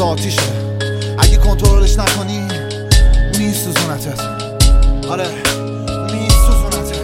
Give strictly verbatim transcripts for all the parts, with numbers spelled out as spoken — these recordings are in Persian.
مثل آتیشه، اگه کنترلش نکنی میسوزونتت. آره میسوزونتت.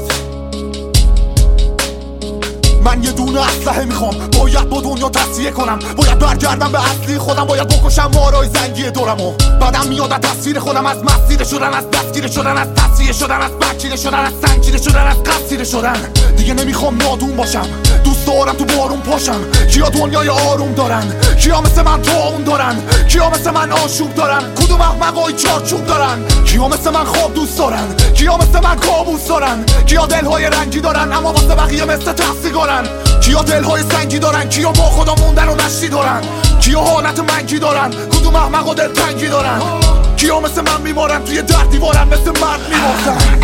من یه دونه اسلحه میخوام، باید با دنیا تصفیه کنم، باید برگردم به اصلی خودم، باید بکشم مارای زنگی دورمو. بعدم میاد از تصویر خودم، از مسیر شدن، از دستگیر شدن، از تصفیه شدن، از بکیره شدن، از سنگیره شدن، از قصیره شدن. دیگه نمیخوام نادون باشم، دوست دارم تو بارون پاشم. کیا دنیای آروم دارن؟ کیا مثل من طاعون دارن؟ کیا مثل من آشوب دارن؟ کدوم احمقای چارچوب دارن؟ کیا مثل من خواب دوست دارن؟ کیا مثل من کابوس دارن؟ کیا دلهای رنگی دارن اما واسه بقیه مثل تفسیگارن؟ کیا دلهای سنگی دارن؟ کیا با خدا موندن و نشتی دارن؟ کیا حالت منگی دارن؟ کدوم احمقا دلتنگی دارن؟ کیا مثل من میمارن توی در دیوارن مثل مرد میمارن؟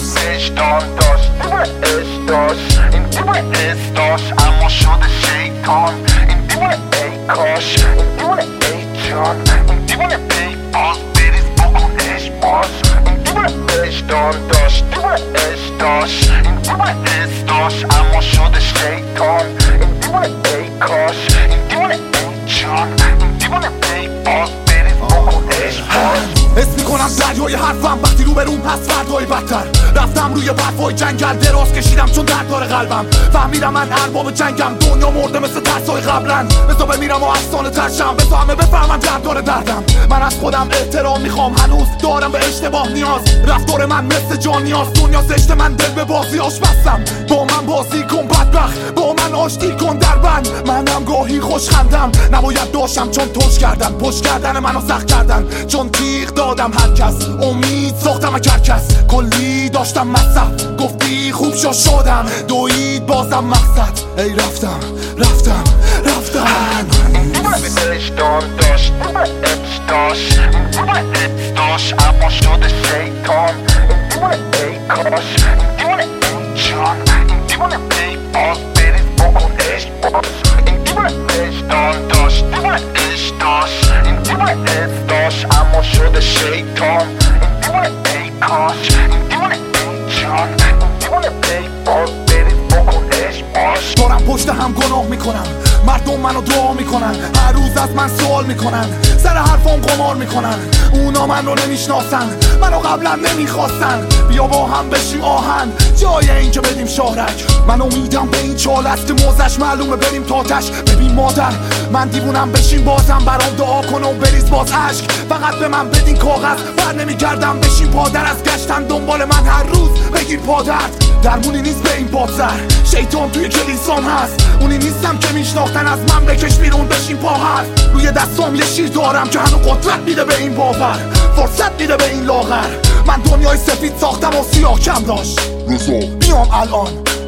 عشقان داشت عشق داشت این دیوونه استاش اما شده شیطان. این دیوونه ای کاش، این دیوونه ای جان، این دیوونه ای باز بریز بکن عشق باز. این دیوونه عشقان داشت دیوونه عشق داشت این دیوونه استاش اما شده شیطان. این دیوونه ای کاش، این دیوونه ای جان، این دیوونه ای باز بریز بکن عشق باز. حس میکنم دریای حرفم وقتی رو بروم پس فردای بدتر. رفتم روی برفای جنگل دراز کشیدم چون درد داره قلبم. فهمیدم من ارباب جنگم، دنیا مرده مثل ترسای قبلن. بسا بمیرم و افسانه ترشم، بسا همه بفهمن درد داره دردم. من از خودم احترام میخوام، هنوز دارم به اشتباه نیاز. رفتار من مثل جان نیاز، دنیا زشت من دل به بازیاش بستم. با من بازی کن بدبخت، با من آشتی کن در بند. منم گاهی خوش خندم، نباید داشتم چون توش کردن. پشت کردن منو سخت کردن چون تیغ دادم هر کس. امید ساختم از هر کس، کلی داشتم مصرف. گفتی خوب شو شدم، دوید بازم مقصد. ای رفتم رفتم رفتم. این دیوونه عشقان داشت عشق داشت این دیوونه عشق داشت اما شده شیطان. این دیوونه ای کاش، این دیوونه ای جان، این دیوونه ای باز بریز بکن عشق باز. این دیوونه عشقان داشت دیوونه عشق داشت این دیوونه عشق داشت اما شده شیطان. این دیوونه ای کاش، این دیوونه ای جان، این دیوونه ای باز بریز بکن عشق باز. دارم پشت هم گناه میکنم، مردم منو دعا میکنن، هر روز از من سوال میکنن، سر حرفام قمار میکنن. اونا من رو نمیشناسن، منو قبلا نمیخواستن. بیا با هم بشیم آهن جای این که بدیم شهرک. من امیدم به این چال است که موزش معلومه بریم تاتش. ببین مادر من دیوونم، بشین بازم برام دعا کن و بریز باز عشق. فقط به من بدین کاغذ، بر نمیگردم بشین پادر. از گشتن دنبال من هر روز بگیر پادرد. درمونی نیست به این پادسر، شیطان توی کلیسام هست. اونی نیستم که میشناختن، از من بکش بیرون بشین پا هست. روی دستام یه شیر دارم که هنو قدرت میده به این باور، فرصت میده به این لاغر. من دنیای سفید ساختم و سیاه کم داشت. میام الان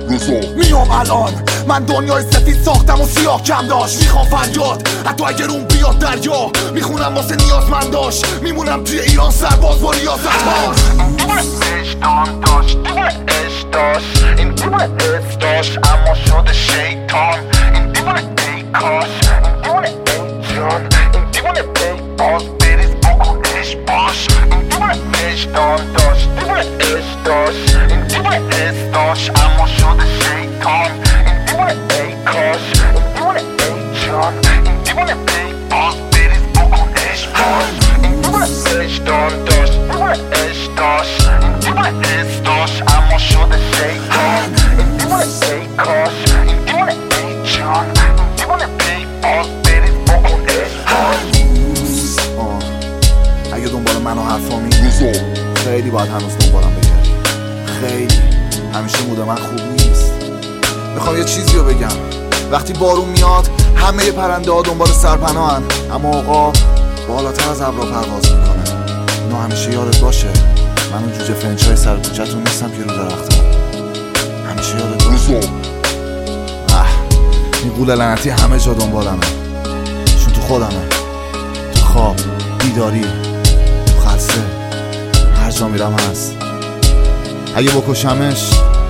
میام الان من دنیای سفید ساختم و سیاه کم داشت. میخوام فریاد حتی اگر اون بیاد دریا، میخونم واسه نیازمند داشت. میمونم توی ایران سرباز با ریاضت باز. این دیوونه عشقان داشت دیوونه عشق داشت این دیوونه عشق داشت اما شده شیطان. این دیوونه ای کاش، این دیوونه ای جان، این دیوونه ای باز بریز بکن عشق باش. این دیوونه عشقان داشت دیوونه عشق داشت این دیوونه عشق داشت اما شده شیطان. این دیوونه ای کاش، این دیوونه ای جان، این دیوونه ای باز بریز بکن عشق باش. این دیوونه عشقان داشت دیوونه عشق داشت این دیوونه عشق داشت اما شده شیطان. این دیوونه ای کاش، این دیوونه ای جان، این دیوونه ای باز بریز بکن عشق باش. اگه دنبال من و حرفامی خیلی باید هنوز دنبالم بگردی. خیلی همیشه موده من خوب نیست. میخوام یه چیزی رو بگم، وقتی بارون میاد همه پرنده ها دنبال سرپناهن، اما آقا بالاتر از ابرا پرواز میکنه. اینو همیشه یادت باشه. من اون جوجه فرنچای سر کوچه‌تون نیستم که رو درختم. همیشه یادت باشه. اه این قول لعنتی همه جا دنبالمه، چون تو خودمه، تو خواب، بیداری، تو خلصه، هر جا میرم هست. اگه بکشمش